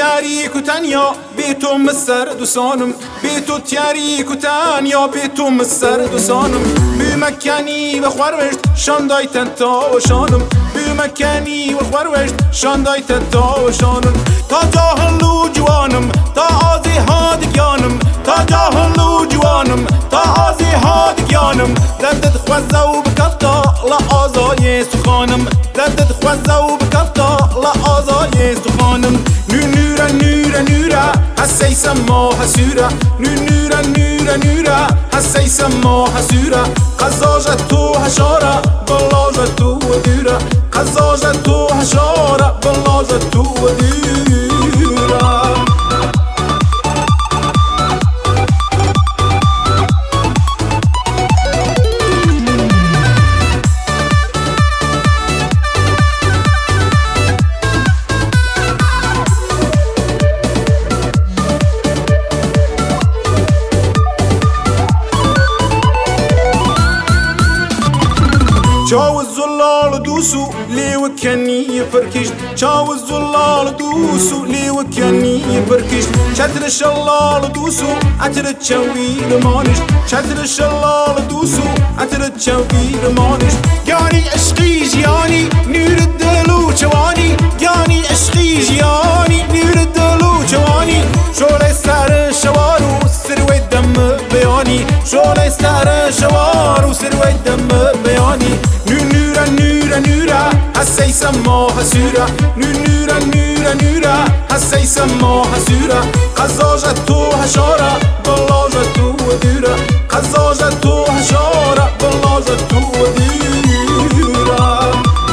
تیاریک و تنیا بی تو مسرد و سانم بی تو تیاریک و تنیا بی تو مسرد و سانم بی مکنی و خوروشت شاندای تنتا و شانم بی مکنی و خوروشت شاندای تنتا و شانم تا جاهلو جوانم تا آزی هادگیانم تا جاهلو جوانم تا آزی هادگیانم دردت خوزو بکلتا لا آزای سخانم دردت خوزو بکلتا لا آزای سخانم نورا نورا نورا هسی سما حسورا نورا نورا نورا هسی سما حسورا قزاجت تو حشارا بلاجت تو ودورا قزاجت تو حشارا بلاجت تو ودورا چاو الزلال دوسو ليو كاني فركش چاو الزلال دوسو ليو كاني فركش چتر الشلال دوسو عتر تشوي رمانش چتر الشلال دوسو عتر تشوي رمانش يعني عشقي جياني نور الدلو جواني يعني عشقي جياني نور الدلو جواني شولي سر شوارو سروي دم بياني شولي سر شوارو سروي دم بياني نورا نورا نورا هسی سما حسورا نورا نورا نورا هسی سما حسورا قزاجت تو حشارا بلاجت تو ودورا قزاجت تو حشارا بلاجت تو ودورا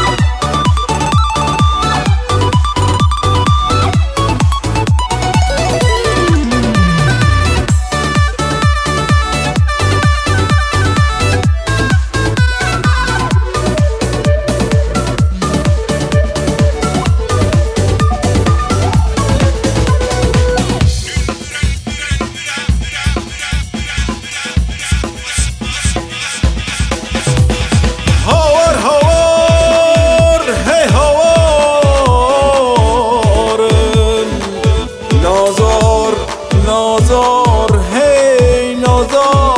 نازار هی نازار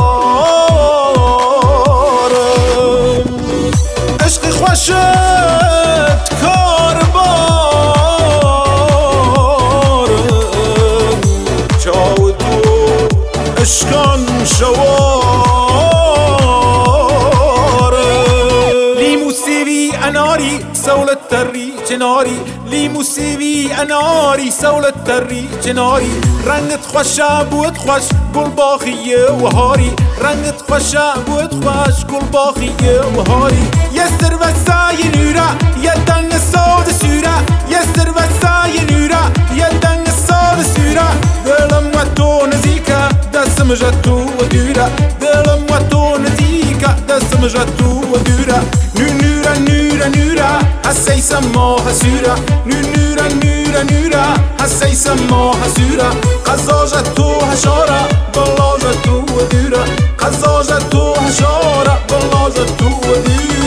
عشق خوشت کار بار چاو تو عشقان شوار لیمو سیوی اناری سولت تری جناری لیمو سیوی اناری سولت تری جناری رنگت خوشا بود خوش گل باخیه و هاری رنگت خوشا بود خوش گل باخیه و هاری یه سروت سای نورا یه دنگ ساد سورا یه سروت سای نورا یه دنگ ساد سورا دلم و تو نزیکا دستم جد تو و دورا دلم و تو نزیکا دستم جد تو و دورا نورا نورا نورا هسی سما حسورا نورا نورا نورا هسی سما حسورا قزاجت تو حشارا بلاجت تو ودورا قزاجت تو حشارا بلاجت تو ودورا